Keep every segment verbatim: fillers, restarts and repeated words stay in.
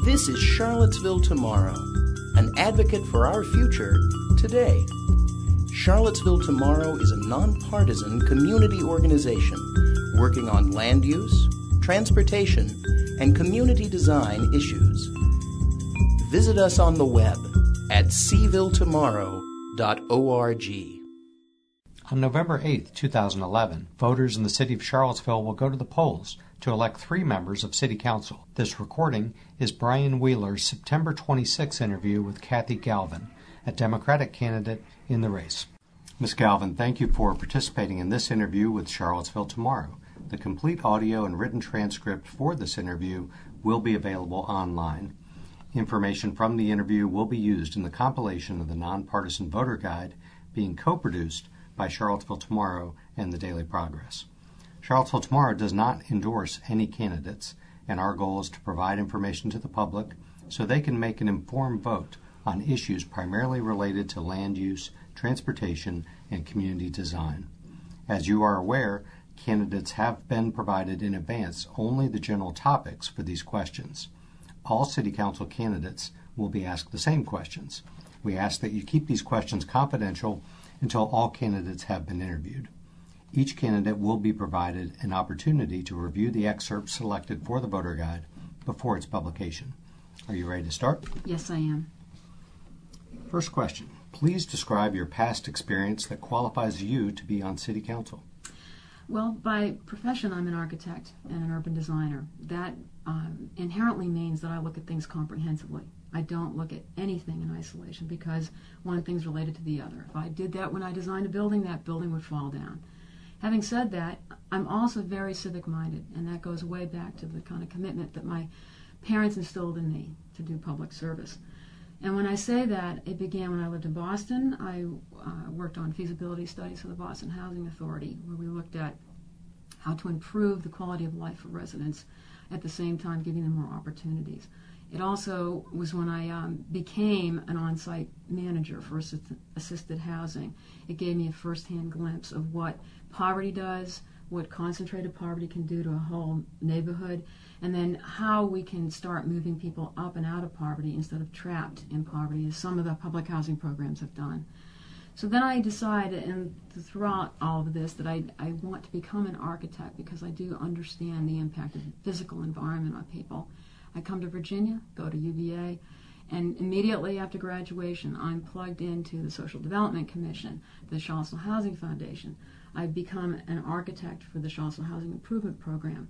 This is Charlottesville Tomorrow, an advocate for our future today. Charlottesville Tomorrow is a nonpartisan community organization working on land use, transportation, and community design issues. Visit us on the web at c ville tomorrow dot org. On November eighth, two thousand eleven, voters in the city of Charlottesville will go to the polls to elect three members of City Council. This recording is Brian Wheeler's September twenty-sixth interview with Kathy Galvin, a Democratic candidate in the race. Miz Galvin, thank you for participating in this interview with Charlottesville Tomorrow. The complete audio and written transcript for this interview will be available online. Information from the interview will be used in the compilation of the Nonpartisan Voter Guide being co-produced by Charlottesville Tomorrow and the Daily Progress. Charlottesville Tomorrow does not endorse any candidates, and our goal is to provide information to the public so they can make an informed vote on issues primarily related to land use, transportation, and community design. As you are aware, candidates have been provided in advance only the general topics for these questions. All City Council candidates will be asked the same questions. We ask that you keep these questions confidential until all candidates have been interviewed. Each candidate will be provided an opportunity to review the excerpts selected for the voter guide before its publication. Are you ready to start? Yes, I am. First question. Please describe your past experience that qualifies you to be on City Council. Well, by profession, I'm an architect and an urban designer. That um, inherently means that I look at things comprehensively. I don't look at anything in isolation because one thing's related to the other. If I did that when I designed a building, that building would fall down. Having said that, I'm also very civic-minded, and that goes way back to the kind of commitment that my parents instilled in me to do public service. And when I say that, it began when I lived in Boston. I uh, worked on feasibility studies for the Boston Housing Authority, where we looked at how to improve the quality of life for residents, at the same time giving them more opportunities. It also was when I um, became an on-site manager for assist- assisted housing. It gave me a first-hand glimpse of what poverty does, what concentrated poverty can do to a whole neighborhood, and then how we can start moving people up and out of poverty instead of trapped in poverty, as some of the public housing programs have done. So then I decided, and throughout all of this, that I, I want to become an architect because I do understand the impact of the physical environment on people. I come to Virginia, go to U V A, and immediately after graduation, I'm plugged into the Social Development Commission, the Charlottesville Housing Foundation. I've become an architect for the Charlottesville Housing Improvement Program.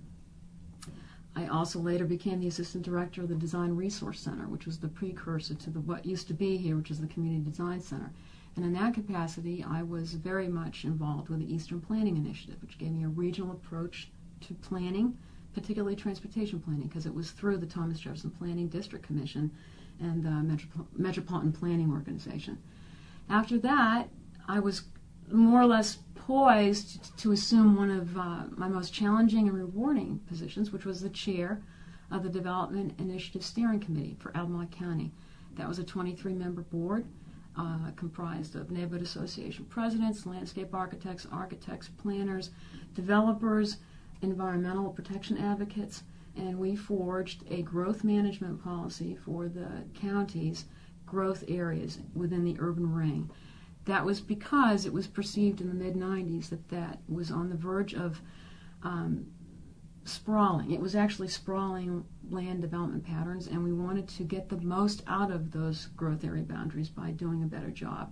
I also later became the assistant director of the Design Resource Center, which was the precursor to the, what used to be here, which is the Community Design Center. And in that capacity, I was very much involved with the Eastern Planning Initiative, which gave me a regional approach to planning, particularly transportation planning, because it was through the Thomas Jefferson Planning District Commission and the Metropol- Metropolitan Planning Organization. After that, I was more or less poised to assume one of uh, my most challenging and rewarding positions, which was the chair of the Development Initiative Steering Committee for Albemarle County. That was a twenty-three member board uh, comprised of neighborhood association presidents, landscape architects, architects, planners, developers, environmental protection advocates, and we forged a growth management policy for the county's growth areas within the urban ring. That was because it was perceived in the mid nineties that that was on the verge of um, sprawling. It was actually sprawling land development patterns, and we wanted to get the most out of those growth area boundaries by doing a better job.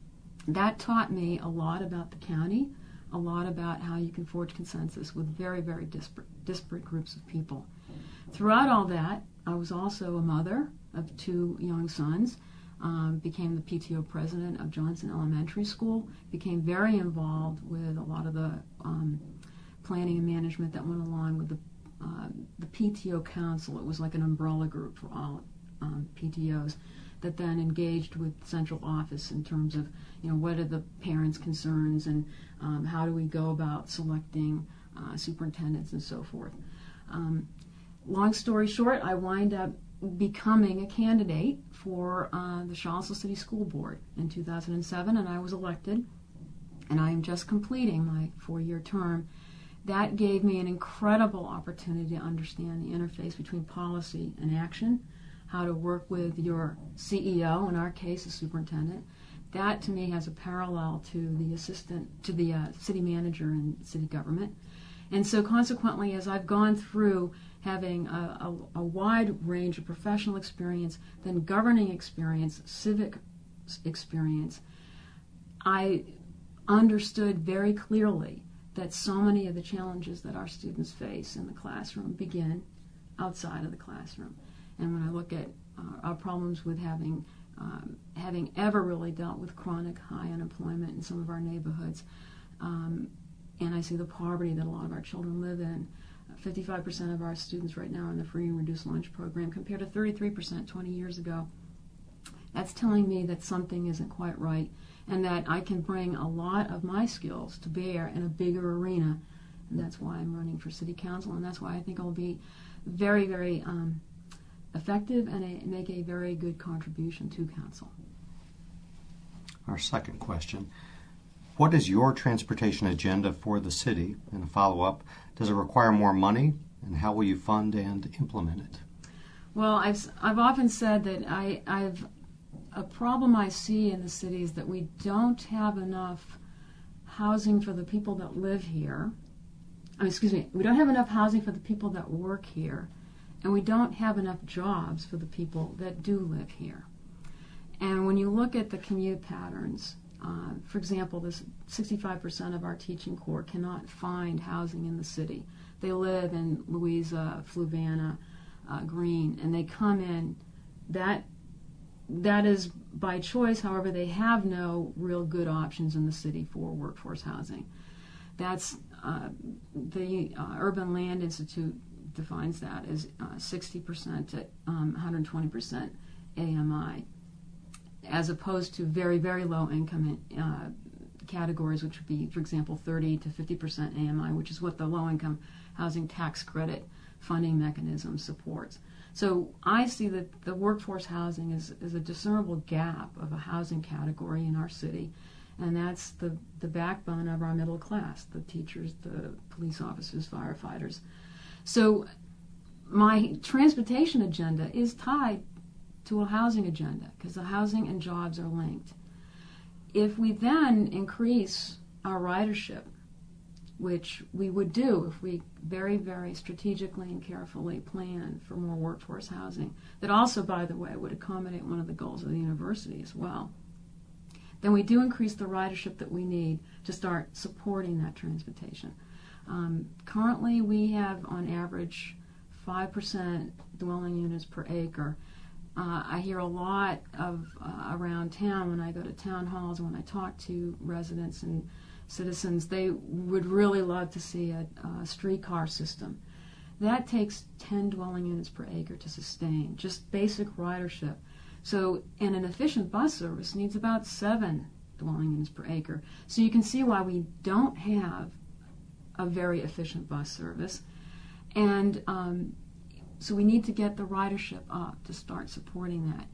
That taught me a lot about the county, a lot about how you can forge consensus with very, very disparate, disparate groups of people. Throughout all that, I was also a mother of two young sons, um, became the P T O president of Johnson Elementary School, became very involved with a lot of the um, planning and management that went along with the, uh, the P T O Council. It was like an umbrella group for all um, P T Os that then engaged with central office in terms of, you know, what are the parents' concerns and um, how do we go about selecting uh, superintendents and so forth. Um, long story short, I wind up becoming a candidate for uh, the Charlottesville City School Board in two thousand seven, and I was elected, and I am just completing my four-year term. That gave me an incredible opportunity to understand the interface between policy and action. how to work with your C E O, in our case, the superintendent. That, to me, has a parallel to the assistant, to the uh, city manager in city government. And so consequently, as I've gone through having a, a, a wide range of professional experience, then governing experience, civic experience, I understood very clearly that so many of the challenges that our students face in the classroom begin outside of the classroom. And when I look at uh, our problems with having um, having ever really dealt with chronic high unemployment in some of our neighborhoods, um, and I see the poverty that a lot of our children live in, fifty-five percent of our students right now are in the free and reduced lunch program compared to thirty-three percent twenty years ago. That's telling me that something isn't quite right, and that I can bring a lot of my skills to bear in a bigger arena. And that's why I'm running for city council, and that's why I think I'll be very, very um, effective and a, make a very good contribution to council. Our second question: what is your transportation agenda for the city? And a follow-up: does it require more money, and how will you fund and implement it? Well, I've I've often said that I I've a problem I see in the city is that we don't have enough housing for the people that live here. I mean, excuse me, we don't have enough housing for the people that work here, and we don't have enough jobs for the people that do live here. And when you look at the commute patterns, uh, for example, this sixty-five percent of our teaching corps cannot find housing in the city. They live in Louisa, Fluvanna, uh, Green, and they come in. That that is by choice. However, they have no real good options in the city for workforce housing. That's uh, the uh, Urban Land Institute defines that as uh, sixty percent to um, one hundred twenty percent A M I, as opposed to very, very low income uh, categories, which would be, for example, thirty to fifty percent A M I, which is what the low income housing tax credit funding mechanism supports. So I see that the workforce housing is, is a discernible gap of a housing category in our city, and that's the, the backbone of our middle class, the teachers, the police officers, firefighters. So my transportation agenda is tied to a housing agenda, because the housing and jobs are linked. If we then increase our ridership, which we would do if we very, very strategically and carefully plan for more workforce housing, that also, by the way, would accommodate one of the goals of the university as well, then we do increase the ridership that we need to start supporting that transportation. Um, currently, we have, on average, five percent dwelling units per acre. Uh, I hear a lot of uh, around town when I go to town halls, when I talk to residents and citizens, they would really love to see a, a streetcar system. That takes ten dwelling units per acre to sustain, just basic ridership. So, and an efficient bus service needs about seven dwelling units per acre. So you can see why we don't have a very efficient bus service. And um, so we need to get the ridership up to start supporting that.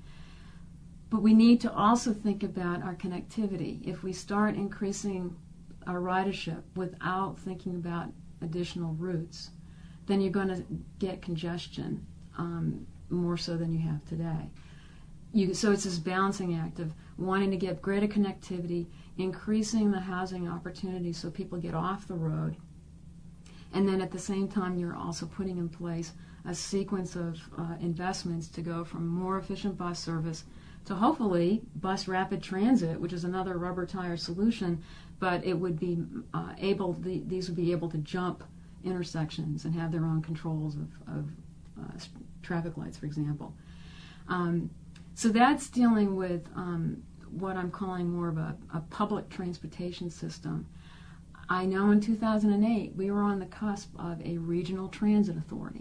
But we need to also think about our connectivity. If we start increasing our ridership without thinking about additional routes, then you're going to get congestion um, more so than you have today. You, so it's this balancing act of wanting to get greater connectivity, increasing the housing opportunities so people get off the road, and then at the same time you're also putting in place a sequence of uh, investments to go from more efficient bus service to hopefully bus rapid transit, which is another rubber tire solution, but it would be uh, able, the, these would be able to jump intersections and have their own controls of, of uh, traffic lights, for example. Um, so that's dealing with um, what I'm calling more of a, a public transportation system. I know in two thousand eight we were on the cusp of a regional transit authority.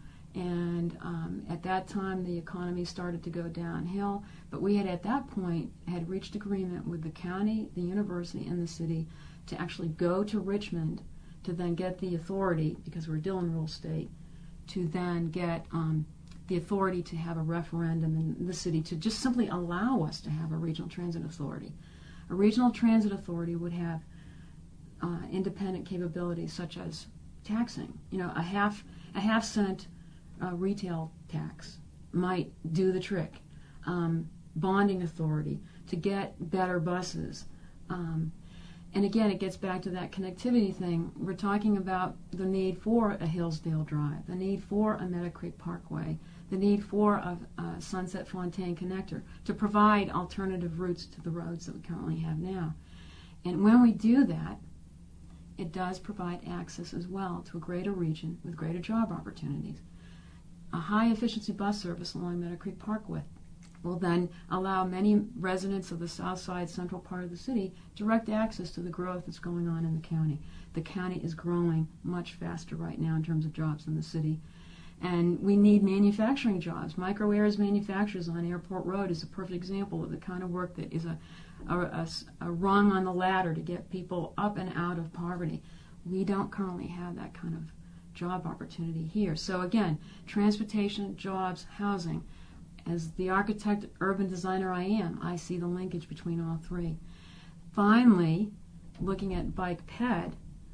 And um, at that time, the economy started to go downhill. But we had, at that point, had reached agreement with the county, the university, and the city to actually go to Richmond to then get the authority, because we're a Dillon Rule state, to then get um, the authority to have a referendum in the city to just simply allow us to have a regional transit authority. A regional transit authority would have uh, independent capabilities such as taxing, you know, a half a half cent Uh, retail tax might do the trick. Um, bonding authority to get better buses. Um, and again, it gets back to that connectivity thing. We're talking about the need for a Hillsdale Drive, the need for a Meadow Creek Parkway, the need for a, a Sunset Fontaine connector to provide alternative routes to the roads that we currently have now. And when we do that, it does provide access as well to a greater region with greater job opportunities. A high-efficiency bus service along Meadow Creek Parkway will then allow many residents of the south side central part of the city direct access to the growth that's going on in the county. The county is growing much faster right now in terms of jobs than the city. And we need manufacturing jobs. Micro Airs Manufacturers on Airport Road is a perfect example of the kind of work that is a, a, a, a rung on the ladder to get people up and out of poverty. We don't currently have that kind of job opportunity here. So again, transportation, jobs, housing. As the architect, urban designer I am, I see the linkage between all three. Finally, looking at bike ped,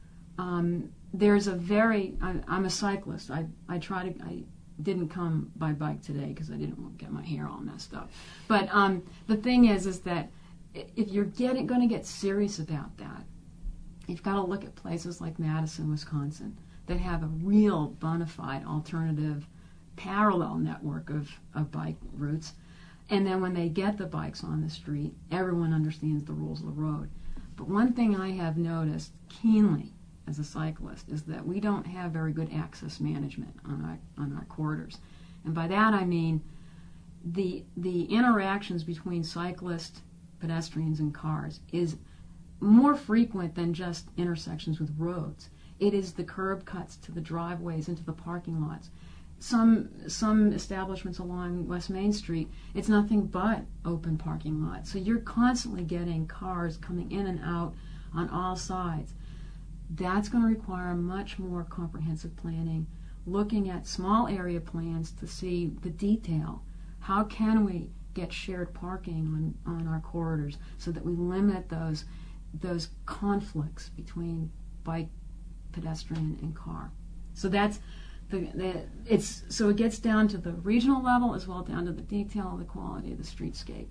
um, there's a very, I, I'm a cyclist. I, I try to, I didn't come by bike today because I didn't want to get my hair all messed up. But um, the thing is, is that if you're getting, going to get serious about that, you've got to look at places like Madison, Wisconsin, that have a real bona fide alternative parallel network of, of bike routes. And then when they get the bikes on the street, everyone understands the rules of the road. But one thing I have noticed keenly as a cyclist is that we don't have very good access management on our on our corridors. And by that I mean the the interactions between cyclists, pedestrians, and cars is more frequent than just intersections with roads. It is the curb cuts to the driveways into the parking lots. Some some establishments along West Main Street, it's nothing but open parking lots. So you're constantly getting cars coming in and out on all sides. That's going to require much more comprehensive planning, looking at small area plans to see the detail. How can we get shared parking on, on our corridors so that we limit those those conflicts between bike, pedestrian, and car? So that's The, the, it's so it gets down to the regional level as well down to the detail of the quality of the streetscape.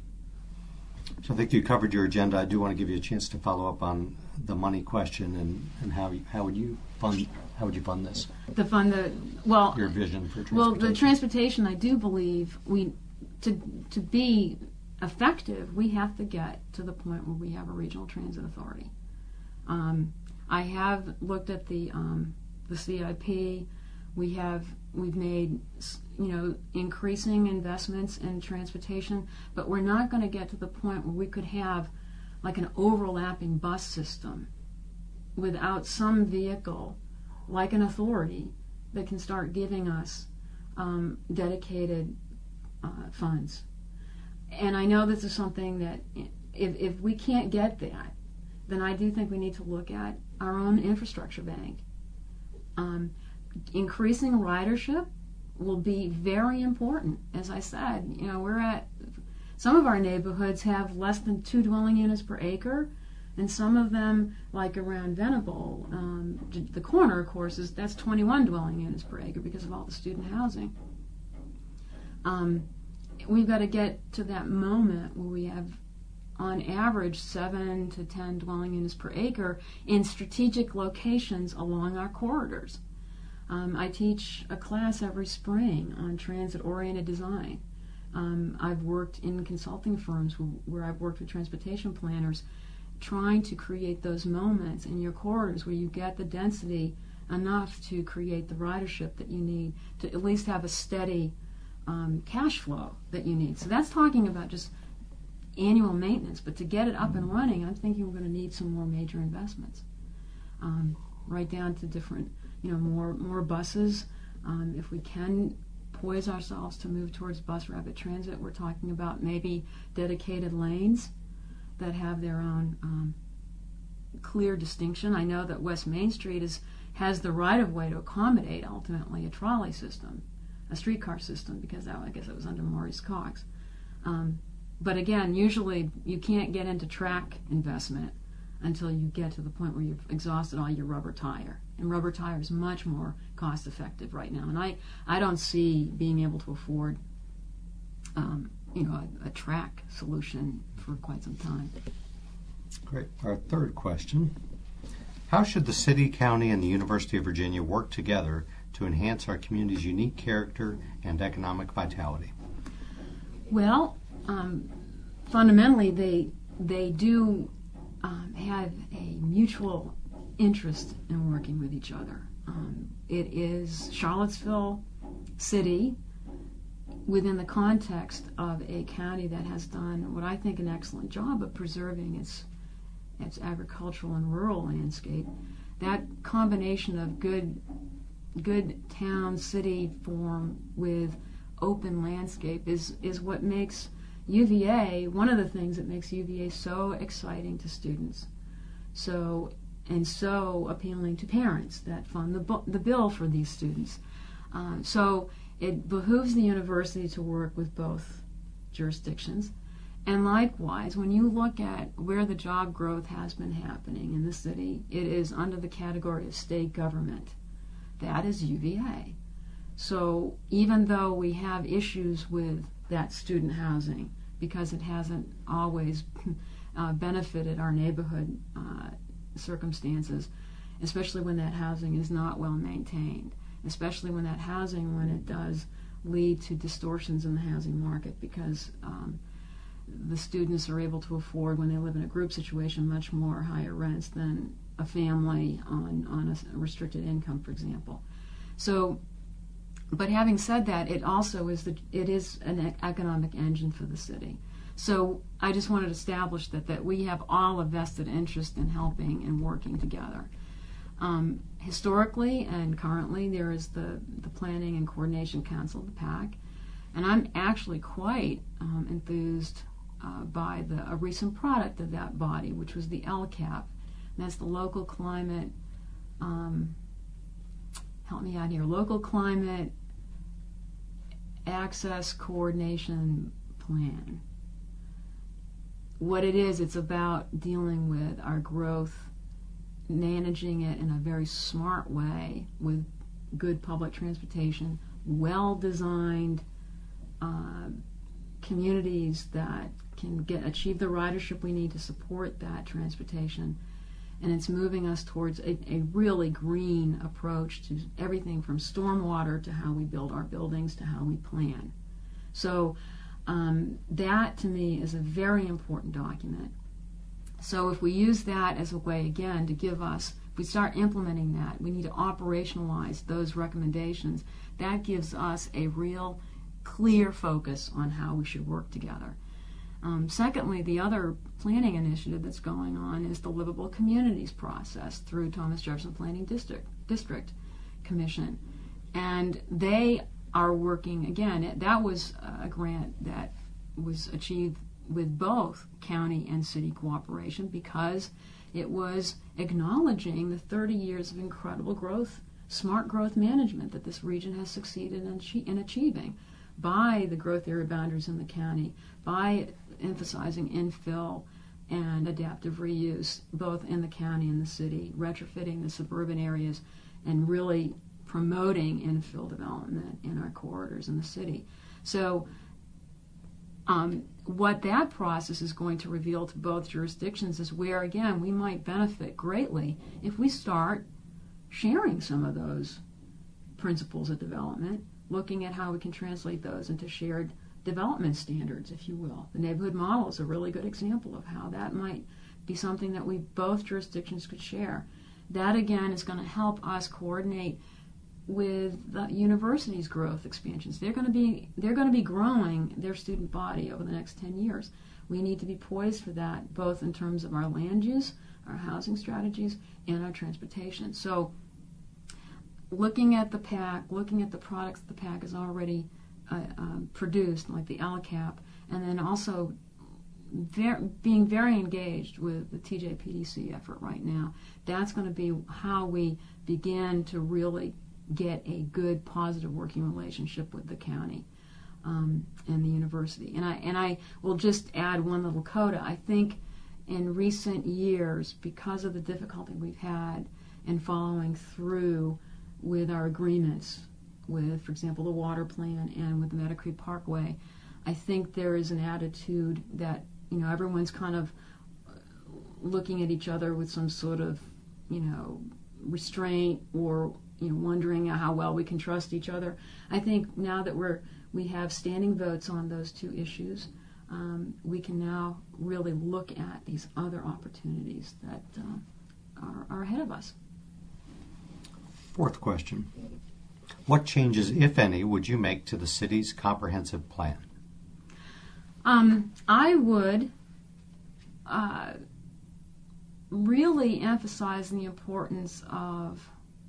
So I think you covered your agenda. I do want to give you a chance to follow up on the money question and, and how how would you fund how would you fund this? The fund the well your vision for transportation. Well, the transportation, I do believe we to to be effective, we have to get to the point where we have a regional transit authority. Um, I have looked at the um, the C I P. We have we've made you know increasing investments in transportation, but we're not going to get to the point where we could have like an overlapping bus system without some vehicle like an authority that can start giving us um, dedicated uh, funds. And I know this is something that if if we can't get that, then I do think we need to look at our own infrastructure bank. Um, Increasing ridership will be very important. As I said, you know, we're at, some of our neighborhoods have less than two dwelling units per acre, and some of them, like around Venable, um, the corner, of course, is that's twenty-one dwelling units per acre because of all the student housing. Um, we've got to get to that moment where we have, on average, seven to ten dwelling units per acre in strategic locations along our corridors. Um, I teach a class every spring on transit-oriented design. Um, I've worked in consulting firms who, where I've worked with transportation planners trying to create those moments in your corridors where you get the density enough to create the ridership that you need to at least have a steady um, cash flow that you need. So that's talking about just annual maintenance, but to get it up and running, I'm thinking we're going to need some more major investments, um, right down to different You know, more more buses. Um, if we can poise ourselves to move towards bus rapid transit, we're talking about maybe dedicated lanes that have their own um, clear distinction. I know that West Main Street is has the right of way to accommodate ultimately a trolley system, a streetcar system, because that, I guess it was under Maurice Cox. Um, but again, usually you can't get into track investment until you get to the point where you've exhausted all your rubber tire. And rubber tire is much more cost effective right now. And I, I don't see being able to afford um, you know, a, a track solution for quite some time. Great. Our third question. How should the city, county, and the University of Virginia work together to enhance our community's unique character and economic vitality? Well, um, fundamentally, they they do um, have a mutual interest in working with each other. Um, it is Charlottesville City within the context of a county that has done what I think an excellent job of preserving its its agricultural and rural landscape. That combination of good good town city form with open landscape is is what makes U V A, one of the things that makes U V A so exciting to students, so and so appealing to parents that fund the bu- the bill for these students. Um, so it behooves the university to work with both jurisdictions. And likewise, when you look at where the job growth has been happening in the city, it is under the category of state government. That is U V A. So even though we have issues with that student housing, because it hasn't always uh, benefited our neighborhood uh, circumstances, especially when that housing is not well maintained, especially when that housing, when it does lead to distortions in the housing market, because um, the students are able to afford, when they live in a group situation, much more higher rents than a family on, on a restricted income, for example. So, but having said that, it also is the it is an economic engine for the city. So I just wanted to establish that that we have all a vested interest in helping and working together. Um, historically and currently, there is the, the Planning and Coordination Council, the PAC, and I'm actually quite um, enthused uh, by the a recent product of that body, which was the L C A P, and that's the Local Climate, um, help me out here, Local Climate Access Coordination Plan. What it is, it's about dealing with our growth, managing it in a very smart way with good public transportation, well-designed uh, communities that can get achieve the ridership we need to support that transportation. And it's moving us towards a, a really green approach to everything from stormwater to how we build our buildings to how we plan. So um, that, to me, is a very important document. So if we use that as a way, again, to give us, if we start implementing that, we need to operationalize those recommendations. That gives us a real clear focus on how we should work together. Um, secondly, the other planning initiative that's going on is the Livable Communities process through Thomas Jefferson Planning District, District Commission. And they are working, again, it, that was a grant that was achieved with both county and city cooperation because it was acknowledging the thirty years of incredible growth, smart growth management that this region has succeeded in, in achieving by the growth area boundaries in the county, by emphasizing infill and adaptive reuse both in the county and the city, retrofitting the suburban areas, and really promoting infill development in our corridors in the city. So um, what that process is going to reveal to both jurisdictions is where, again, we might benefit greatly if we start sharing some of those principles of development, looking at how we can translate those into shared development standards, if you will. The neighborhood model is a really good example of how that might be something that we both jurisdictions could share. That, again, is going to help us coordinate with the university's growth expansions. They're going to be they're going to be growing their student body over the next ten years. We need to be poised for that, both in terms of our land use, our housing strategies, and our transportation. So looking at the PAC, looking at the products the PAC has already uh, um, produced, like the L C A P, and then also ver- being very engaged with the T J P D C effort right now, that's going to be how we begin to really get a good, positive working relationship with the county um, and the university. And I and I will just add one little coda. I think in recent years, because of the difficulty we've had in following through with our agreements with, for example, the water plan and with the Meadow Creek Parkway, I think there is an attitude that, you know, everyone's kind of looking at each other with some sort of, you know, restraint, or, you know, wondering how well we can trust each other. I think now that we're we have standing votes on those two issues, um, we can now really look at these other opportunities that uh, are, are ahead of us. Fourth question. What changes, if any, would you make to the city's comprehensive plan? Um, I would uh, really emphasize the importance of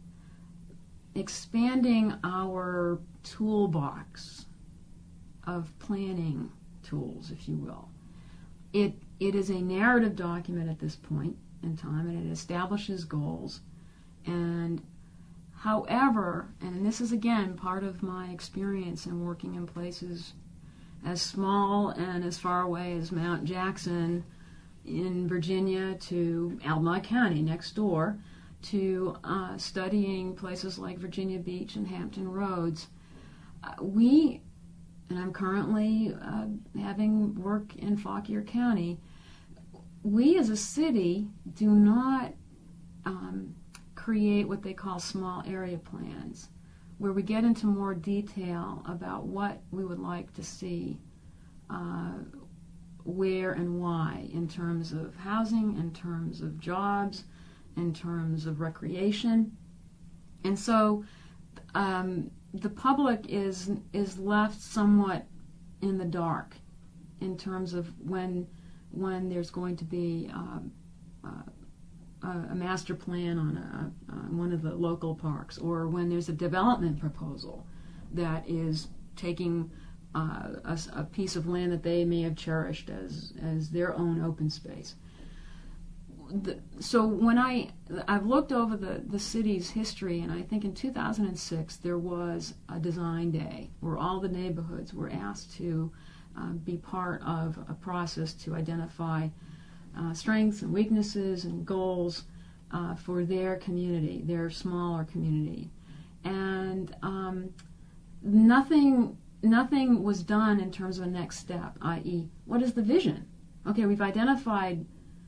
expanding our toolbox of planning tools, if you will. It it is a narrative document at this point in time, and it establishes goals. And however, and this is again part of my experience in working in places as small and as far away as Mount Jackson in Virginia to Albemarle County next door, to uh, studying places like Virginia Beach and Hampton Roads, uh, we, and I'm currently uh, having work in Fauquier County, we as a city do not um, create what they call small area plans, where we get into more detail about what we would like to see, uh, where and why, in terms of housing, in terms of jobs, in terms of recreation. And so um, the public is is left somewhat in the dark in terms of when when there's going to be um, uh, a master plan on a, on one of the local parks, or when there's a development proposal that is taking uh, a, a piece of land that they may have cherished as as their own open space. The, so when I I've looked over the, the city's history, and I think in two thousand six there was a design day where all the neighborhoods were asked to uh, be part of a process to identify uh, strengths and weaknesses and goals uh, for their community, their smaller community, and um, nothing nothing was done in terms of a next step, that is, what is the vision? Okay, we've identified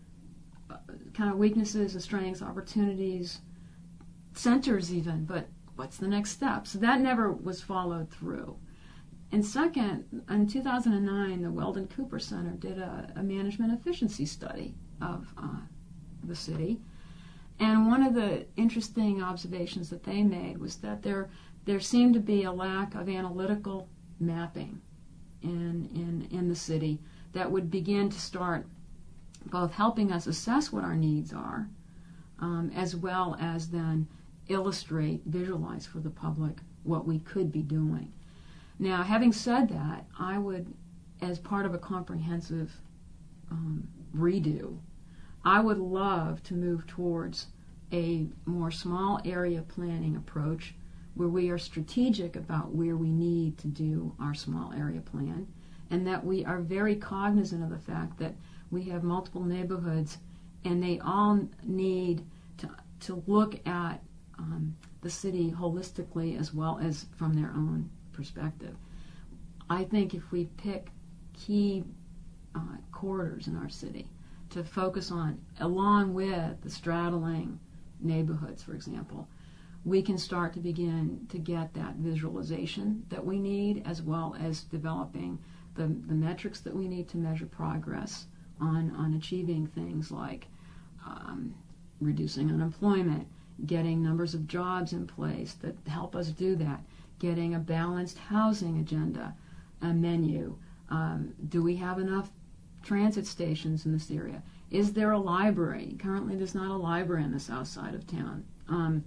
kind of weaknesses and strengths, opportunities, centers even, but what's the next step? So that never was followed through. And second, in two thousand nine, the Weldon Cooper Center did a, a management efficiency study of uh, the city. And one of the interesting observations that they made was that there there seemed to be a lack of analytical mapping in in, in the city that would begin to start both helping us assess what our needs are, um, as well as then illustrate, visualize for the public what we could be doing. Now, having said that, I would, as part of a comprehensive um, redo, I would love to move towards a more small area planning approach where we are strategic about where we need to do our small area plan, and that we are very cognizant of the fact that we have multiple neighborhoods, and they all need to to look at um, the city holistically as well as from their own perspective. I think if we pick key uh, corridors in our city to focus on, along with the straddling neighborhoods, for example, we can start to begin to get that visualization that we need, as well as developing the, the metrics that we need to measure progress on, on achieving things like um, reducing unemployment, getting numbers of jobs in place that help us do that, getting a balanced housing agenda, a menu. Um, do we have enough transit stations in this area? Is there a library? Currently there's not a library on the south side of town. Um,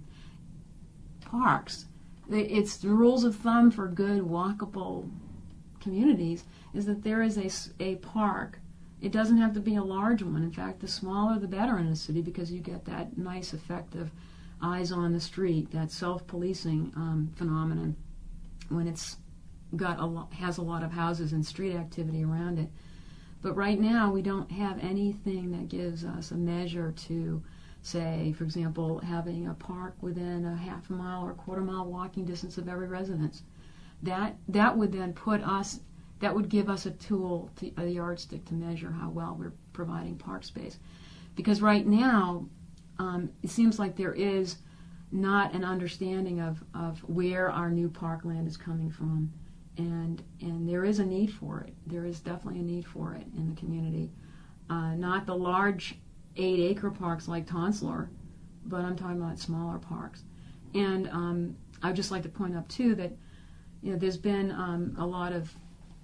parks. It's the rules of thumb for good walkable communities is that there is a, a park. It doesn't have to be a large one. In fact, the smaller the better in a city, because you get that nice effect of eyes on the street, that self-policing um, phenomenon when it's got a lo- has a lot of houses and street activity around it. But right now we don't have anything that gives us a measure to say, for example, having a park within a half a mile or a quarter mile walking distance of every residence. That that would then put us that would give us a tool, to, a yardstick to measure how well we're providing park space. Because right now, um, it seems like there is not an understanding of, of where our new parkland is coming from. And and there is a need for it. There is definitely a need for it in the community. Uh, not the large eight-acre parks like Tonsler, but I'm talking about smaller parks. And um, I would just like to point out, too, that you know there's been um, a lot of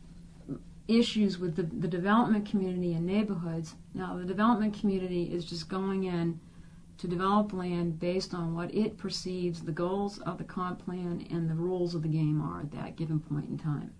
issues with the, the development community and neighborhoods. Now, the development community is just going in to develop land based on what it perceives the goals of the comp plan and the rules of the game are at that given point in time.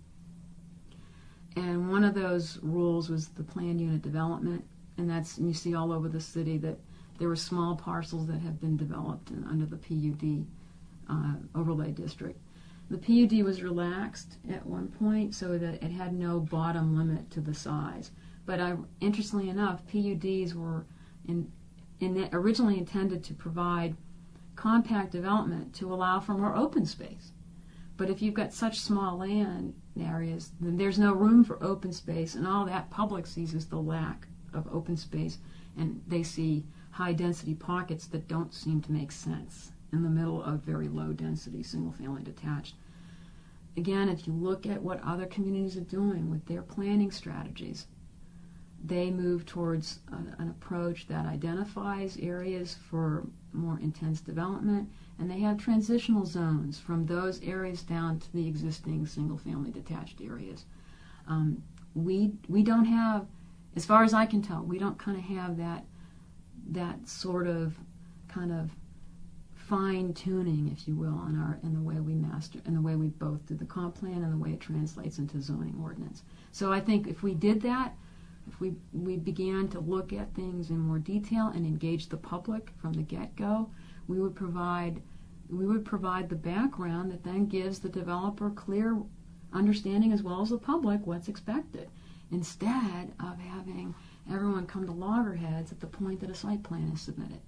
And one of those rules was the planned unit development, and that's, and you see all over the city that there were small parcels that have been developed in, under the P U D uh, overlay district. The P U D was relaxed at one point so that it had no bottom limit to the size. But I, interestingly enough, P U Ds were in In originally intended to provide compact development to allow for more open space. But if you've got such small land areas, then there's no room for open space, and all that public sees is the lack of open space, and they see high-density pockets that don't seem to make sense in the middle of very low-density single-family detached. Again, if you look at what other communities are doing with their planning strategies, they move towards a, an approach that identifies areas for more intense development, and they have transitional zones from those areas down to the existing single-family detached areas. Um, we we don't have, as far as I can tell, we don't kind of have that that sort of kind of fine-tuning, if you will, in our in the way we master, in the way we both do the comp plan and the way it translates into zoning ordinance. So I think if we did that, if we, we began to look at things in more detail and engage the public from the get-go, we would provide we would provide the background that then gives the developer clear understanding as well as the public what's expected, instead of having everyone come to loggerheads at the point that a site plan is submitted.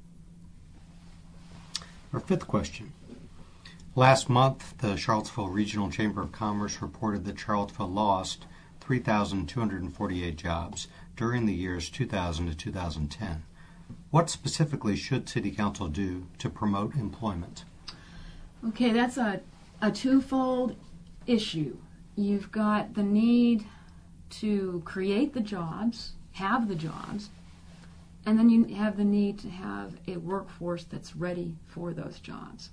Our fifth question. Last month, the Charlottesville Regional Chamber of Commerce reported that Charlottesville lost three thousand two hundred forty-eight jobs during the years two thousand to two thousand ten. What specifically should City Council do to promote employment? Okay, that's a, a twofold issue. You've got the need to create the jobs, have the jobs, and then you have the need to have a workforce that's ready for those jobs.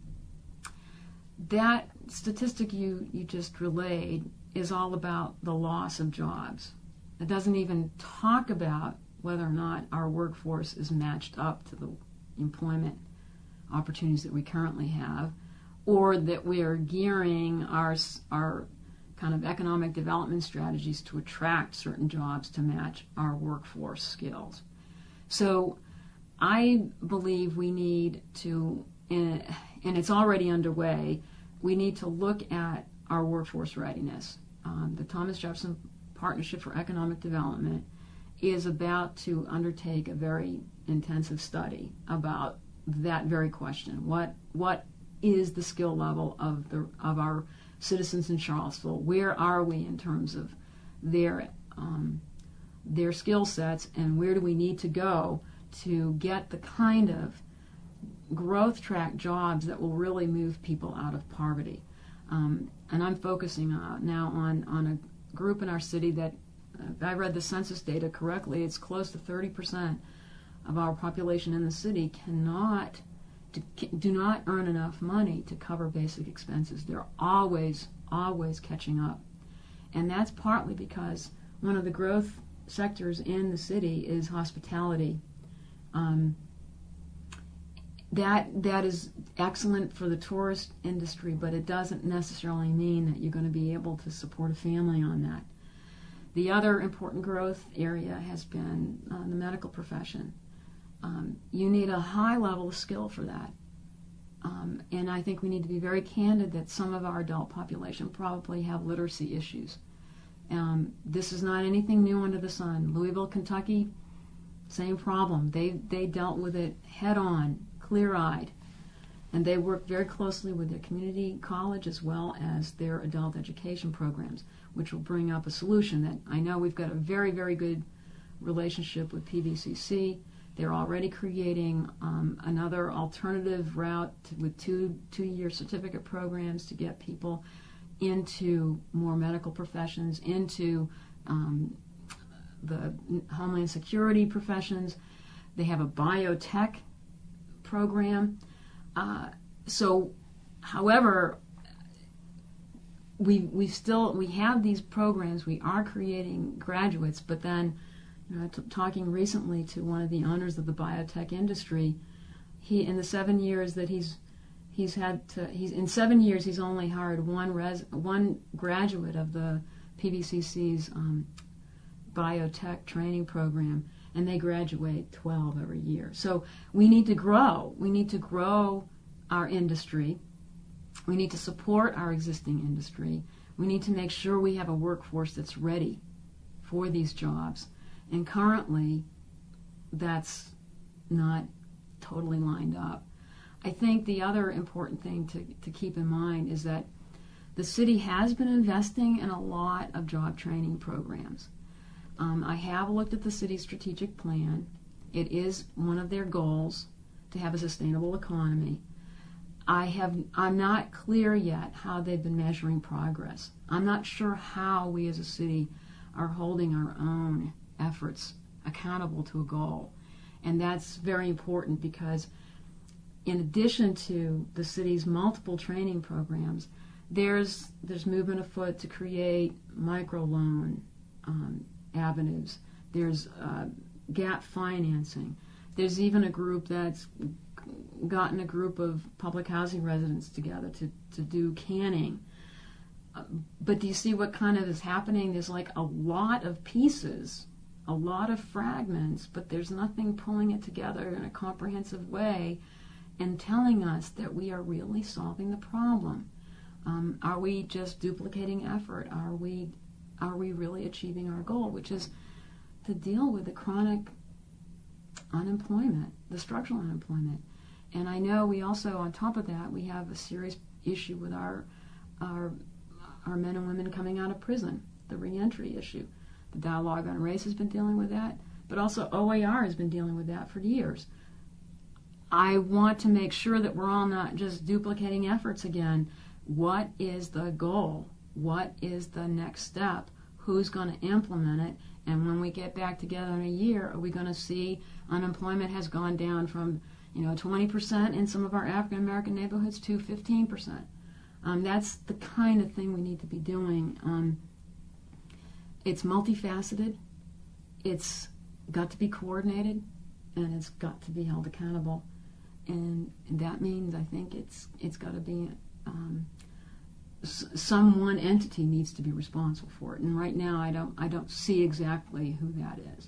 That statistic you, you just relayed is all about the loss of jobs. It doesn't even talk about whether or not our workforce is matched up to the employment opportunities that we currently have, or that we are gearing our our kind of economic development strategies to attract certain jobs to match our workforce skills. So I believe we need to, and it's already underway, we need to look at our workforce readiness. Um, the Thomas Jefferson Partnership for Economic Development is about to undertake a very intensive study about that very question. What what is the skill level of the of our citizens in Charlottesville? Where are we in terms of their um, their skill sets, and where do we need to go to get the kind of growth track jobs that will really move people out of poverty? Um, and I'm focusing uh, now on, on a group in our city that, uh, if I read the census data correctly, it's close to thirty percent of our population in the city cannot, do not earn enough money to cover basic expenses. They're always, always catching up. And that's partly because one of the growth sectors in the city is hospitality. Um, That that is excellent for the tourist industry, but it doesn't necessarily mean that you're going to be able to support a family on that. The other important growth area has been uh, the medical profession. Um, you need a high level of skill for that. Um, and I think we need to be very candid that some of our adult population probably have literacy issues. Um, this is not anything new under the sun. Louisville, Kentucky, same problem. They they dealt with it head on, clear-eyed. And they work very closely with their community college as well as their adult education programs, which will bring up a solution that I know we've got a very, very good relationship with P V C C. They're already creating um, another alternative route to, with two two-year certificate programs to get people into more medical professions, into um, the Homeland Security professions. They have a biotech program. Uh, so, however, we we still we have these programs. We are creating graduates, but then, you know, t- talking recently to one of the owners of the biotech industry, he in the seven years that he's he's had to he's in seven years he's only hired one res one graduate of the P V C C's um, biotech training program. And they graduate twelve every year. So we need to grow. We need to grow our industry. We need to support our existing industry. We need to make sure we have a workforce that's ready for these jobs. And currently, that's not totally lined up. I think the other important thing to, to keep in mind is that the city has been investing in a lot of job training programs. Um, I have looked at the city's strategic plan. It is one of their goals to have a sustainable economy. I have, I'm not clear yet how they've been measuring progress. I'm not sure how we as a city are holding our own efforts accountable to a goal. And that's very important because in addition to the city's multiple training programs, there's, there's movement afoot to create microloan um, avenues. There's uh, gap financing. There's even a group that's gotten a group of public housing residents together to, to do canning. Uh, but do you see what kind of is happening? There's like a lot of pieces, a lot of fragments, but there's nothing pulling it together in a comprehensive way and telling us that we are really solving the problem. Um, are we just duplicating effort? Are we Are we really achieving our goal, which is to deal with the chronic unemployment, the structural unemployment? And I know we also, on top of that, we have a serious issue with our our, our men and women coming out of prison, the reentry issue. The Dialogue on Race has been dealing with that, but also O A R has been dealing with that for years. I want to make sure that we're all not just duplicating efforts again. What is the goal? What is the next step? Who's going to implement it? And when we get back together in a year, are we going to see unemployment has gone down from, you know, twenty percent in some of our African American neighborhoods to fifteen percent? Um, that's the kind of thing we need to be doing. Um, it's multifaceted. It's got to be coordinated, and it's got to be held accountable. And, and that means I think it's it's got to be. Um, Some one entity needs to be responsible for it, and right now I don't I don't see exactly who that is.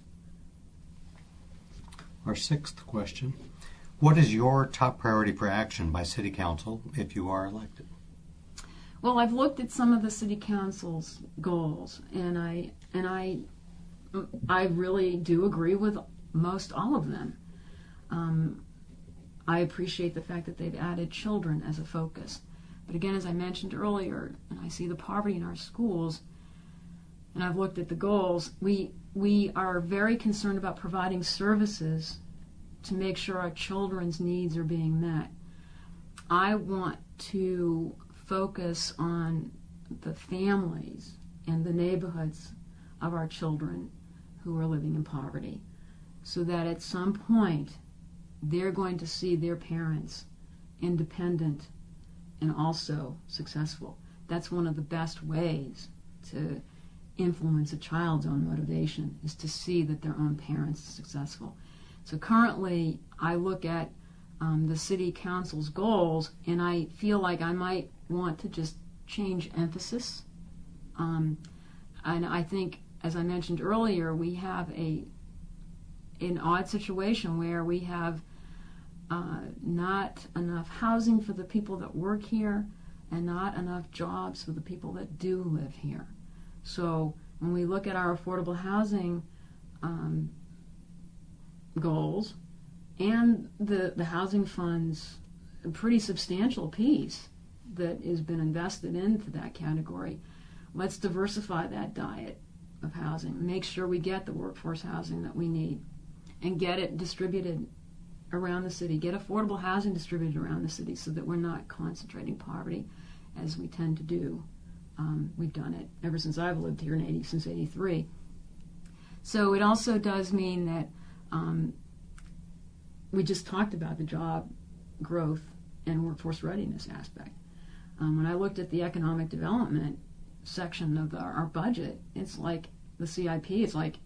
Our sixth question: what is your top priority for action by City Council if you are elected? Well, I've looked at some of the City Council's goals, and I and I I really do agree with most all of them. Um, I appreciate the fact that they've added children as a focus. But again, as I mentioned earlier, and I see the poverty in our schools, and I've looked at the goals, we we are very concerned about providing services to make sure our children's needs are being met. I want to focus on the families and the neighborhoods of our children who are living in poverty, so that at some point they're going to see their parents independent and also successful. That's one of the best ways to influence a child's own motivation, is to see that their own parents are successful. So currently, I look at um, the City Council's goals, and I feel like I might want to just change emphasis. Um, and I think, as I mentioned earlier, we have a an odd situation where we have Uh, not enough housing for the people that work here, and not enough jobs for the people that do live here. So when we look at our affordable housing um, goals and the, the housing fund's a pretty substantial piece that has been invested into that category. Let's diversify that diet of housing. Make sure we get the workforce housing that we need and get it distributed around the city. Get affordable housing distributed around the city so that we're not concentrating poverty as we tend to do. Um, we've done it ever since I've lived here in eighty, since eighty-three. So it also does mean that um, we just talked about the job growth and workforce readiness aspect. Um, when I looked at the economic development section of the, our budget, it's like the C I P is like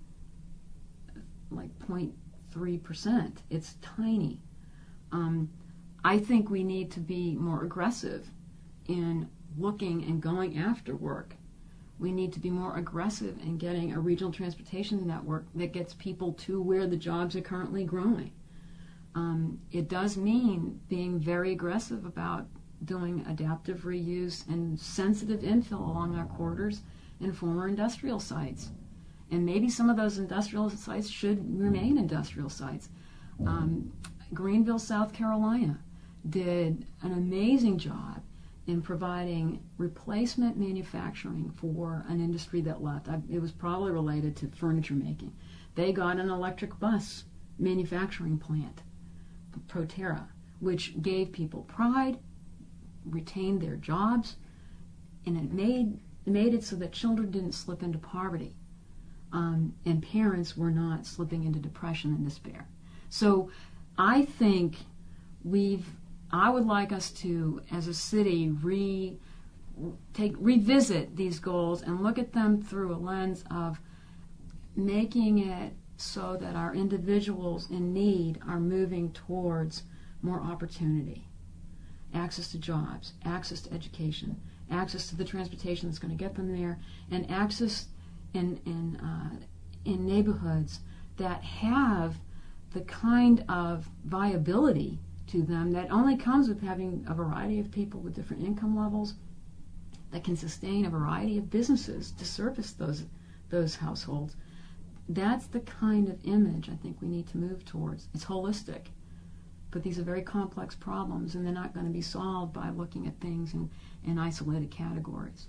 like zero point three percent. It's tiny. Um, I think we need to be more aggressive in looking and going after work. We need to be more aggressive in getting a regional transportation network that gets people to where the jobs are currently growing. Um, it does mean being very aggressive about doing adaptive reuse and sensitive infill along our corridors and former industrial sites. And maybe some of those industrial sites should remain industrial sites. Um, Greenville, South Carolina did an amazing job in providing replacement manufacturing for an industry that left. I, it was probably related to furniture making. They got an electric bus manufacturing plant, Proterra, which gave people pride, retained their jobs, and it made made it so that children didn't slip into poverty, um, and parents were not slipping into depression and despair. So I think we've I would like us to, as a city, re take revisit these goals and look at them through a lens of making it so that our individuals in need are moving towards more opportunity, access to jobs, access to education, access to the transportation that's going to get them there, and access in in uh, in neighborhoods that have the kind of viability to them that only comes with having a variety of people with different income levels that can sustain a variety of businesses to service those those households. That's the kind of image I think we need to move towards. It's holistic, but these are very complex problems, and they're not going to be solved by looking at things in, in isolated categories.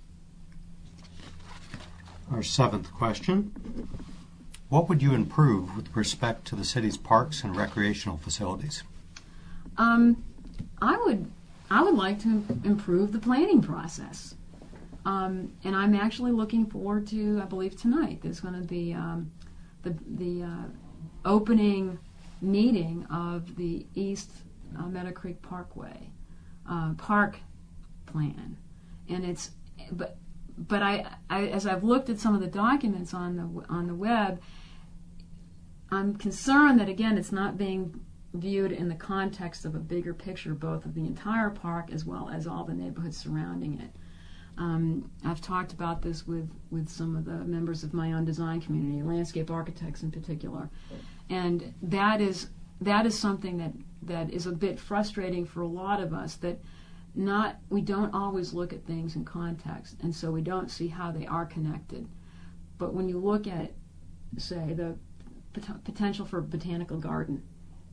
Our seventh question: what would you improve with respect to the city's parks and recreational facilities? Um, I would I would like to improve the planning process. Um, and I'm actually looking forward to, I believe tonight, there's going to be um, the, the uh, opening meeting of the East uh, Meadow Creek Parkway uh, park plan. And it's, but but I, I, as I've looked at some of the documents on the on the web, I'm concerned that, again, it's not being viewed in the context of a bigger picture, both of the entire park as well as all the neighborhoods surrounding it. Um, I've talked about this with, with some of the members of my own design community, landscape architects in particular, and that is that is something that, that is a bit frustrating for a lot of us, that not we don't always look at things in context, and so we don't see how they are connected. But when you look at, say, the pot- potential for a botanical garden,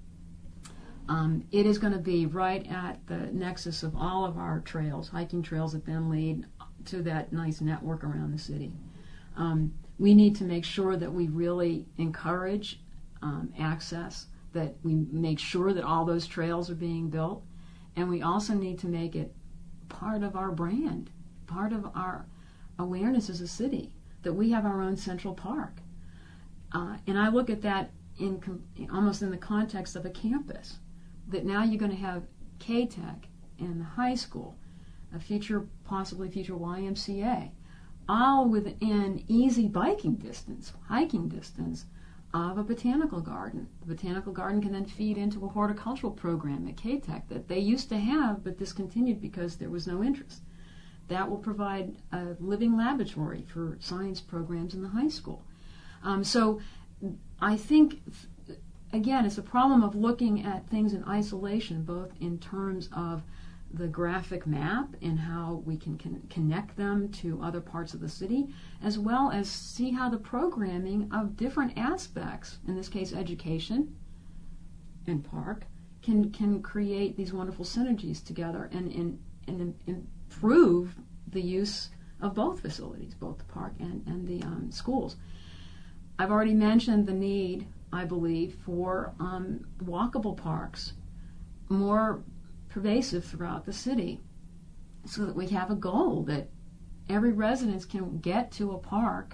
Um, it is going to be right at the nexus of all of our trails, hiking trails that then lead to that nice network around the city. Um, we need to make sure that we really encourage um, access, that we make sure that all those trails are being built, and we also need to make it part of our brand, part of our awareness as a city, that we have our own central park. Uh, and I look at that in com- almost in the context of a campus, that now you're going to have K-Tech and the high school, a future, possibly future Y M C A, all within easy biking distance, hiking distance of a botanical garden. The botanical garden can then feed into a horticultural program at K-Tech that they used to have but discontinued because there was no interest. That will provide a living laboratory for science programs in the high school. Um, so I think, again, it's a problem of looking at things in isolation, both in terms of the graphic map and how we can con- connect them to other parts of the city, as well as see how the programming of different aspects, in this case education and park, can can create these wonderful synergies together and, and, and improve the use of both facilities, both the park and, and the um, schools. I've already mentioned the need, I believe, for um, walkable parks more pervasive throughout the city, so that we have a goal that every resident can get to a park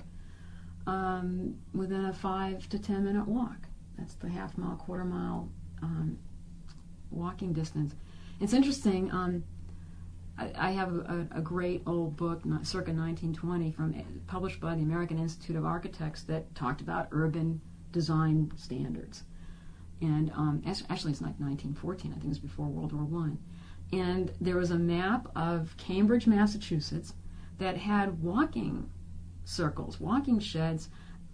um, within a five to ten minute walk. That's the half mile, quarter mile um, walking distance. It's interesting. Um, I, I have a, a great old book, circa nineteen twenty, from published by the American Institute of Architects that talked about urban design standards. And um, actually, it's like nineteen fourteen. I think it was before World War One. And there was a map of Cambridge, Massachusetts, that had walking circles, walking sheds,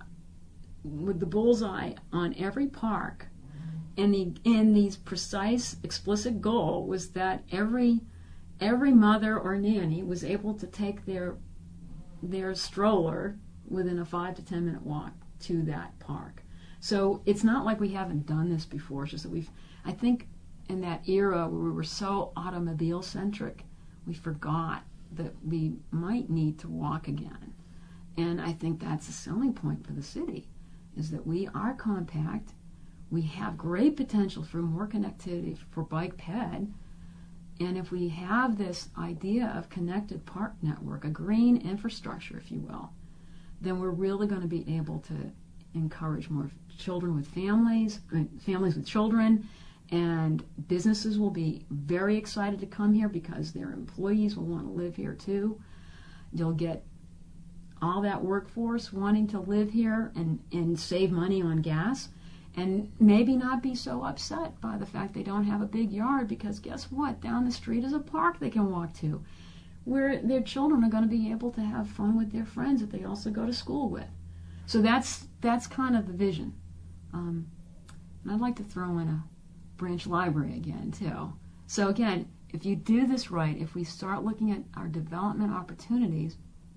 with the bullseye on every park. And the and the precise, explicit goal was that every every mother or nanny was able to take their their stroller within a five to ten minute walk to that park. So it's not like we haven't done this before. It's just that we've, I think, in that era where we were so automobile centric, we forgot that we might need to walk again. And I think that's a selling point for the city, is that we are compact. We have great potential for more connectivity for bike ped. And if we have this idea of connected park network, a green infrastructure, if you will, then we're really going to be able to encourage more children with families, I mean, families with children, and businesses will be very excited to come here because their employees will want to live here too. You'll get all that workforce wanting to live here and, and save money on gas, and maybe not be so upset by the fact they don't have a big yard, because guess what? Down the street is a park they can walk to, where their children are going to be able to have fun with their friends that they also go to school with. So that's that's kind of the vision. Um, and I'd like to throw in a branch library again, too. So again, if you do this right, if we start looking at our development opportunities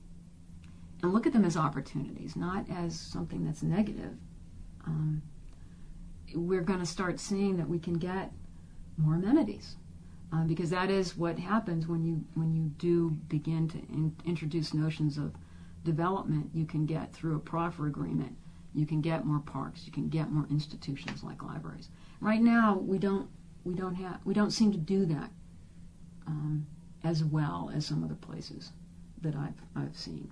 and look at them as opportunities, not as something that's negative, um, we're going to start seeing that we can get more amenities. Uh, because that is what happens when you when you do begin to in, introduce notions of development. You can get, through a proffer agreement, you can get more parks, you can get more institutions like libraries. Right now, we don't we don't have we don't seem to do that um, as well as some other places that I've I've seen.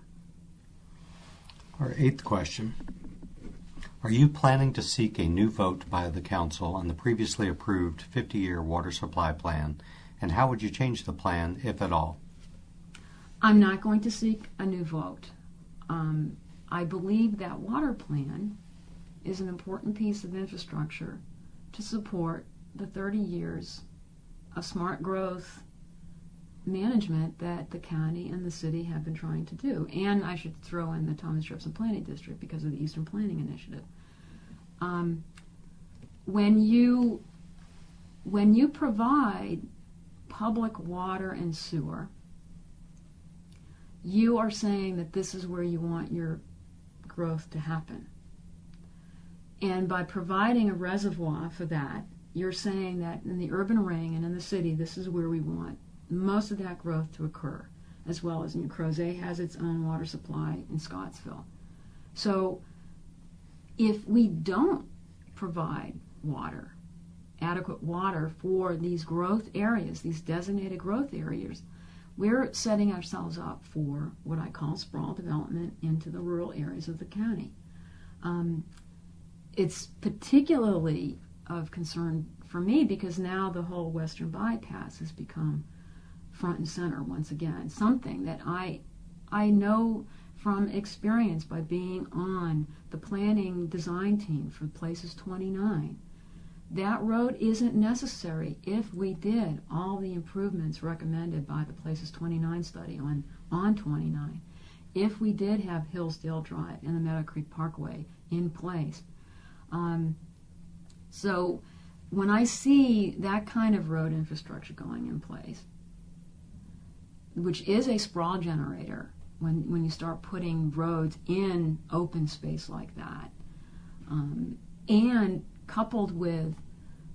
Our eighth question: are you planning to seek a new vote by the council on the previously approved fifty-year water supply plan, and how would you change the plan, if at all? I'm not going to seek a new vote. Um, I believe that water plan is an important piece of infrastructure to support the thirty years of smart growth management that the county and the city have been trying to do. And I should throw in the Thomas Jefferson Planning District because of the Eastern Planning Initiative. Um, when you when you provide public water and sewer, you are saying that this is where you want your growth to happen. And by providing a reservoir for that, you're saying that in the urban ring and in the city, this is where we want most of that growth to occur, as well as New Crozet has its own water supply in Scottsville. So if we don't provide water, adequate water for these growth areas, these designated growth areas, we're setting ourselves up for what I call sprawl development into the rural areas of the county. Um, it's particularly of concern for me because now the whole Western Bypass has become front and center once again, something that I I know from experience by being on the planning design team for Places twenty-nine. That road isn't necessary if we did all the improvements recommended by the Places twenty-nine study on, on twenty-nine. If we did have Hillsdale Drive and the Meadow Creek Parkway in place. Um, so when I see that kind of road infrastructure going in place, which is a sprawl generator, when, when you start putting roads in open space like that, um, and coupled with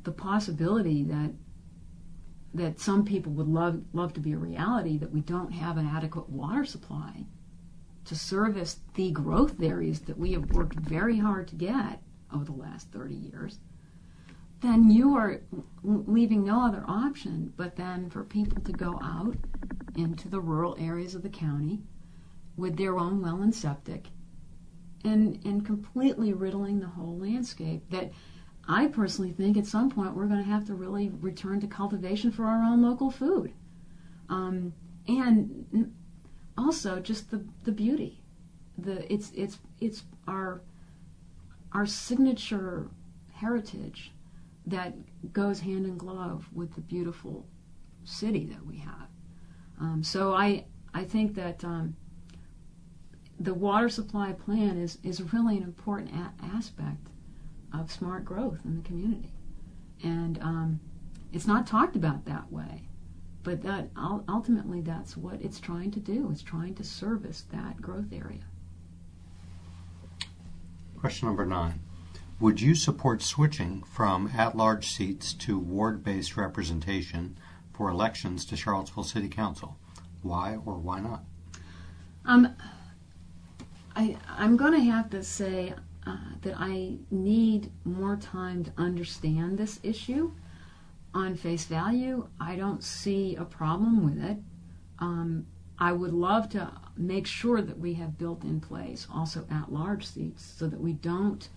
the possibility that that some people would love love to be a reality, that we don't have an adequate water supply to service the growth areas that we have worked very hard to get over the last thirty years, then you are leaving no other option but then for people to go out into the rural areas of the county with their own well and septic and, and completely riddling the whole landscape. That I personally think at some point we're going to have to really return to cultivation for our own local food. Um, and also just the, the beauty. The it's it's it's our our signature heritage that goes hand in glove with the beautiful city that we have. Um, so I I think that um, the water supply plan is, is really an important a- aspect of smart growth in the community. And um, it's not talked about that way, but that ultimately that's what it's trying to do. It's trying to service that growth area. Question number nine. Would you support switching from at-large seats to ward-based representation for elections to Charlottesville City Council? Why or why not? Um, I, I'm going to have to say uh, that I need more time to understand this issue. On face value, I don't see a problem with it. Um, I would love to make sure that we have built in place also at-large seats so that we don't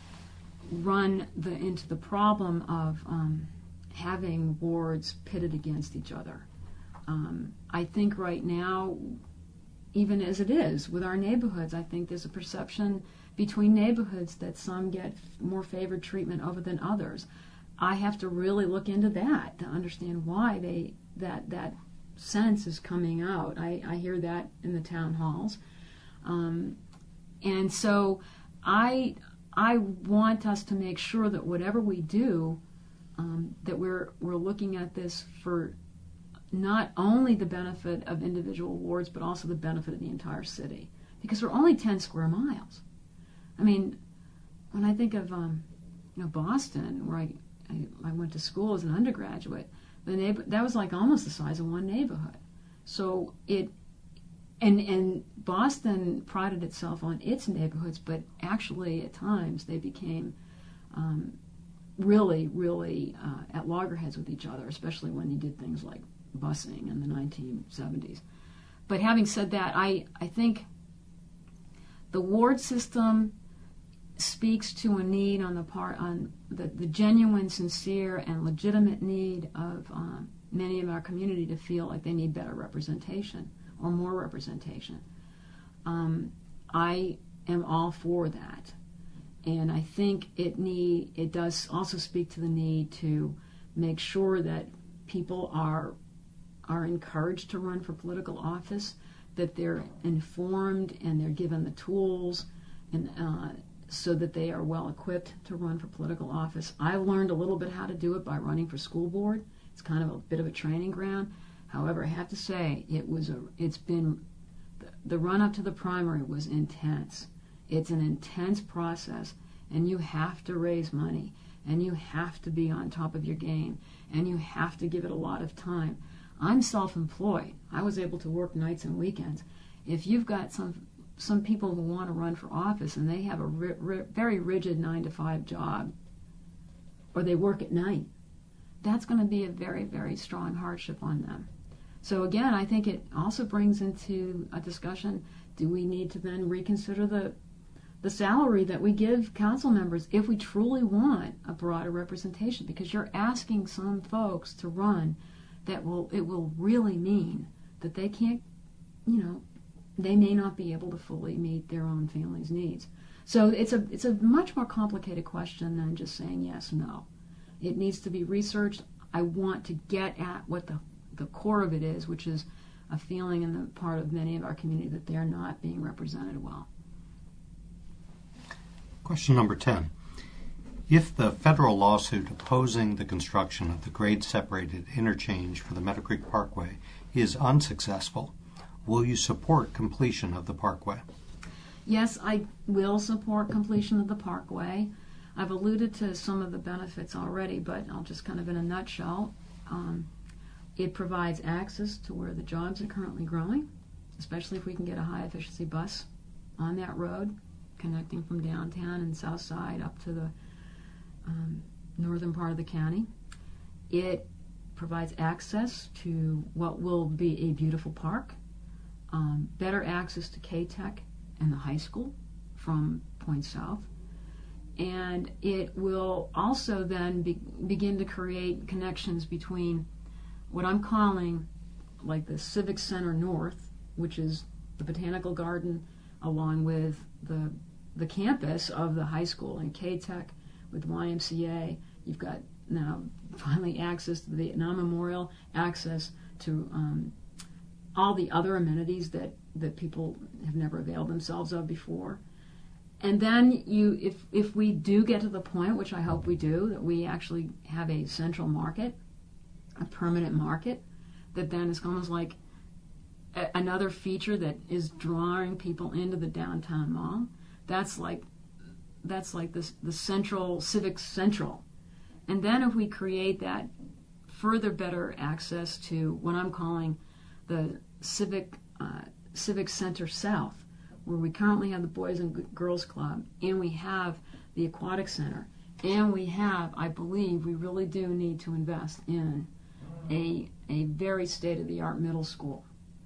run the, into the problem of um, having wards pitted against each other. Um, I think right now, even as it is with our neighborhoods, I think there's a perception between neighborhoods that some get more favored treatment over than others. I have to really look into that to understand why they that that sense is coming out. I, I hear that in the town halls. Um, and so I I want us to make sure that whatever we do, um, that we're we're looking at this for not only the benefit of individual wards, but also the benefit of the entire city. Because we're only ten square miles. I mean, when I think of um, you know Boston, where I, I I went to school as an undergraduate, the neighbor that was like almost the size of one neighborhood. So it and and Boston prided itself on its neighborhoods, but actually at times they became um, really, really uh, at loggerheads with each other, especially when you did things like busing in the nineteen seventies. But having said that, I, I think the ward system speaks to a need on the part, on the, the genuine, sincere, and legitimate need of um, many of our community to feel like they need better representation or more representation. Um, I am all for that. And I think it need it does also speak to the need to make sure that people are are encouraged to run for political office, that they're informed and they're given the tools and uh, so that they are well equipped to run for political office. I learned a little bit how to do it by running for school board. It's kind of a bit of a training ground. However, I have to say it was a it's been the, the run up to the primary was intense. It's an intense process, and you have to raise money, and you have to be on top of your game, and you have to give it a lot of time. I'm self-employed. I was able to work nights and weekends. If you've got some some people who want to run for office and they have a ri- ri- very rigid nine to five job, or they work at night, that's going to be a very, very strong hardship on them. So again, I think it also brings into a discussion, do we need to then reconsider the the salary that we give council members if we truly want a broader representation? Because you're asking some folks to run that will it will really mean that they can't, you know, they may not be able to fully meet their own family's needs. So it's a it's a much more complicated question than just saying yes, no. It needs to be researched. I want to get at what the the core of it is, which is a feeling in the part of many of our community that they're not being represented well. Question number ten. If the federal lawsuit opposing the construction of the grade-separated interchange for the Meadow Creek Parkway is unsuccessful, will you support completion of the parkway? Yes, I will support completion of the parkway. I've alluded to some of the benefits already, but I'll just kind of in a nutshell. Um, it provides access to where the jobs are currently growing, especially if we can get a high-efficiency bus on that road, connecting from downtown and south side up to the um, northern part of the county. It provides access to what will be a beautiful park, um, better access to K-Tech and the high school from Point South, and it will also then be, begin to create connections between what I'm calling like the Civic Center North, which is the Botanical Garden along with the the campus of the high school, and K-Tech with Y M C A. You've got now finally access to the Vietnam Memorial, access to um, all the other amenities that, that people have never availed themselves of before. And then you, if if we do get to the point, which I hope we do, that we actually have a central market, a permanent market, that then is almost like a, another feature that is drawing people into the downtown mall. That's like that's like this the central civic central. And then if we create that further better access to what I'm calling the civic uh, civic center south, where we currently have the Boys and Girls Club, and we have the Aquatic Center, and we have, I believe, we really do need to invest in a a very state-of-the-art middle school.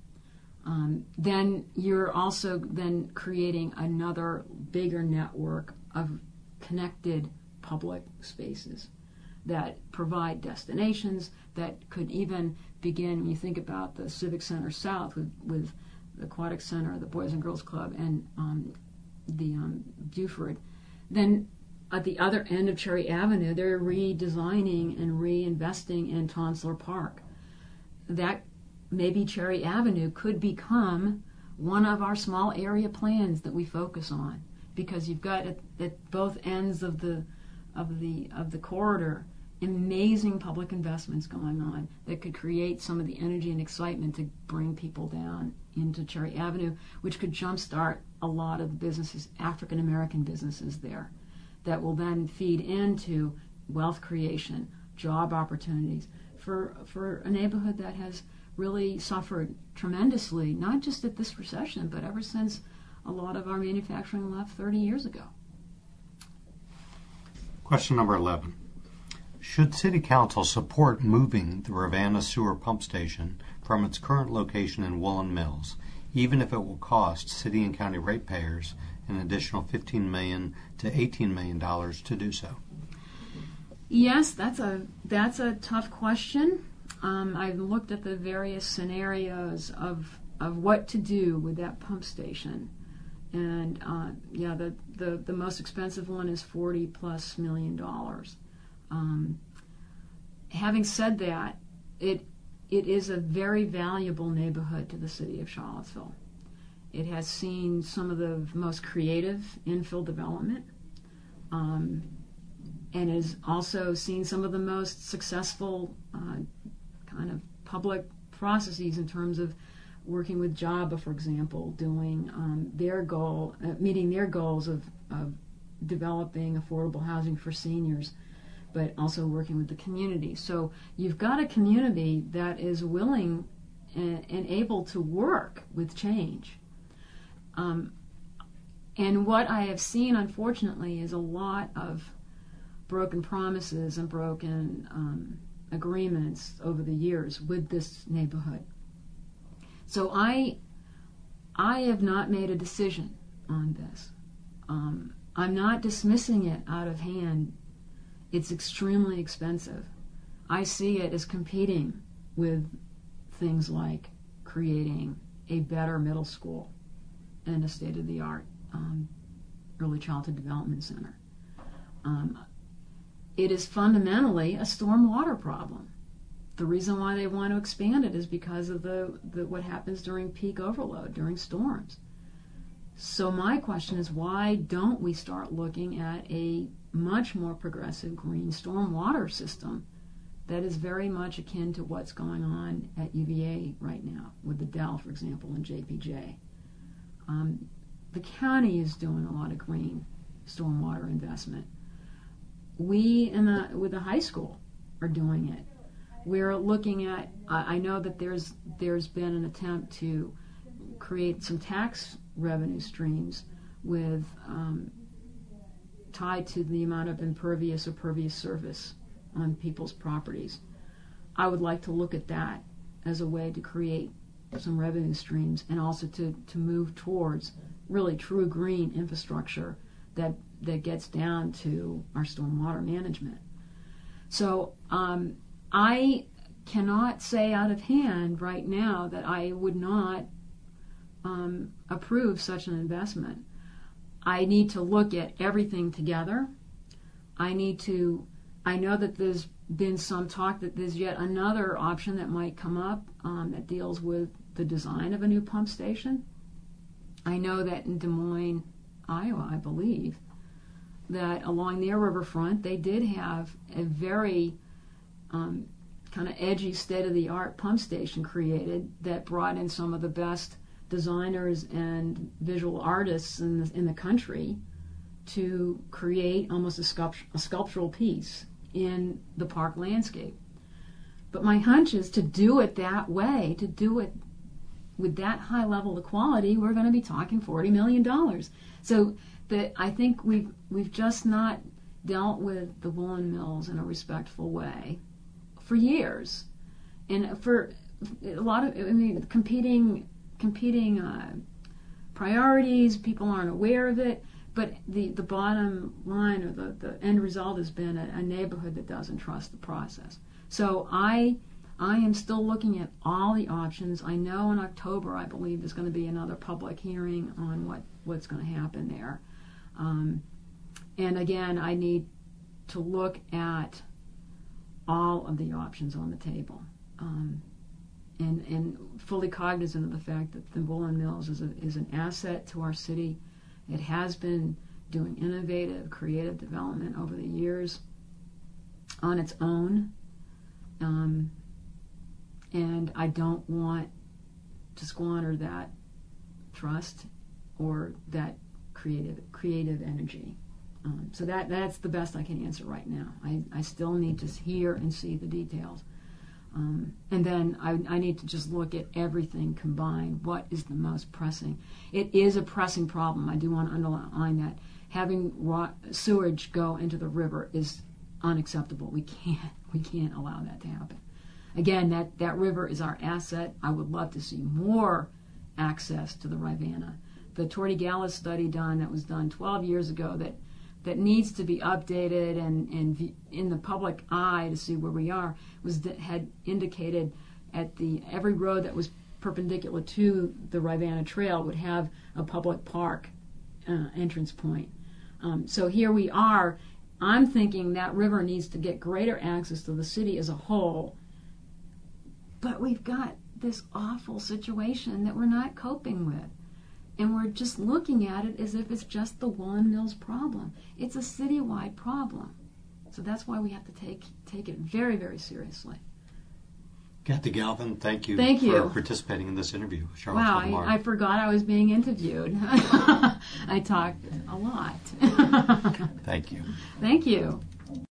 Um, then you're also then creating another bigger network of connected public spaces that provide destinations that could even begin, when you think about the Civic Center South with, with the Aquatic Center, the Boys and Girls Club, and um, the um, Buford. Then at the other end of Cherry Avenue, they're redesigning and reinvesting in Tonsler Park. That maybe Cherry Avenue could become one of our small area plans that we focus on, because you've got at, at both ends of the of the of the corridor amazing public investments going on that could create some of the energy and excitement to bring people down into Cherry Avenue, which could jumpstart a lot of the businesses, African American businesses there, that will then feed into wealth creation, job opportunities for for a neighborhood that has really suffered tremendously, not just at this recession, but ever since a lot of our manufacturing left thirty years ago. Question number eleven. Should City Council support moving the Ravenna Sewer Pump Station from its current location in Woolen Mills, even if it will cost city and county ratepayers an additional fifteen million dollars to eighteen million dollars to do so? Yes, that's a that's a tough question. Um, I've looked at the various scenarios of of what to do with that pump station, and uh, yeah, the, the the most expensive one is forty plus million dollars. Um, having said that, it it is a very valuable neighborhood to the city of Charlottesville. It has seen some of the most creative infill development, um, and has also seen some of the most successful uh, kind of public processes in terms of working with JABA, for example, doing um, their goal, uh, meeting their goals of, of developing affordable housing for seniors, but also working with the community. So you've got a community that is willing and, and able to work with change. Um, and what I have seen, unfortunately, is a lot of broken promises and broken um, agreements over the years with this neighborhood. So I, I have not made a decision on this. Um, I'm not dismissing it out of hand. It's extremely expensive. I see it as competing with things like creating a better middle school and a state-of-the-art um, early childhood development center. Um, it is fundamentally a stormwater problem. The reason why they want to expand it is because of the, the what happens during peak overload, during storms. So my question is, why don't we start looking at a much more progressive green stormwater system that is very much akin to what's going on at U V A right now with the Dell, for example, and J P J. Um, the county is doing a lot of green stormwater investment. we in the with the high school are doing it. We're looking at. I I know that there's there's been an attempt to create some tax revenue streams with um, tied to the amount of impervious or pervious surface on people's properties. I would like to look at that as a way to create some revenue streams and also to, to move towards really true green infrastructure that that gets down to our stormwater management. So um, I cannot say out of hand right now that I would not um, approve such an investment. I need to look at everything together. I need to, I know that there's been some talk that there's yet another option that might come up um, that deals with the design of a new pump station. I know that in Des Moines, Iowa, I believe, that along their riverfront they did have a very um, kind of edgy, state-of-the-art pump station created that brought in some of the best designers and visual artists in the, in the country to create almost a, sculpt, a sculptural piece in the park landscape. But my hunch is to do it that way, to do it with that high level of quality, we're going to be talking forty million dollars. So the, I think we've, we've just not dealt with the woolen mills in a respectful way for years. And for a lot of, I mean, competing competing uh, priorities, people aren't aware of it, but the, the bottom line or the, the end result has been a, a neighborhood that doesn't trust the process. So I I am still looking at all the options. I know in October, I believe, there's going to be another public hearing on what, what's going to happen there. Um, and again, I need to look at all of the options on the table. Um, And, and fully cognizant of the fact that the woolen mills is, a, is an asset to our city. It has been doing innovative, creative development over the years on its own. Um, and I don't want to squander that trust or that creative creative energy. Um, so that that's the best I can answer right now. I, I still need to hear and see the details. Um, and then I, I need to just look at everything combined. What is the most pressing? It is a pressing problem. I do want to underline that. Having raw sewage go into the river is unacceptable. We can't we can't allow that to happen. Again, that, that river is our asset. I would love to see more access to the Rivanna. The Tortigalis study done that was done twelve years ago that that needs to be updated and, and in the public eye to see where we are, was that had indicated at the every road that was perpendicular to the Rivanna Trail would have a public park uh, entrance point. Um, so here we are. I'm thinking that river needs to get greater access to the city as a whole, but we've got this awful situation that we're not coping with. And we're just looking at it as if it's just the woolen mills problem. It's a citywide problem. So that's why we have to take take it very, very seriously. Kathy Galvin, thank you thank for you. participating in this interview with Charlotte Wow, Tomorrow. I, I forgot I was being interviewed. I talked a lot. Thank you. Thank you.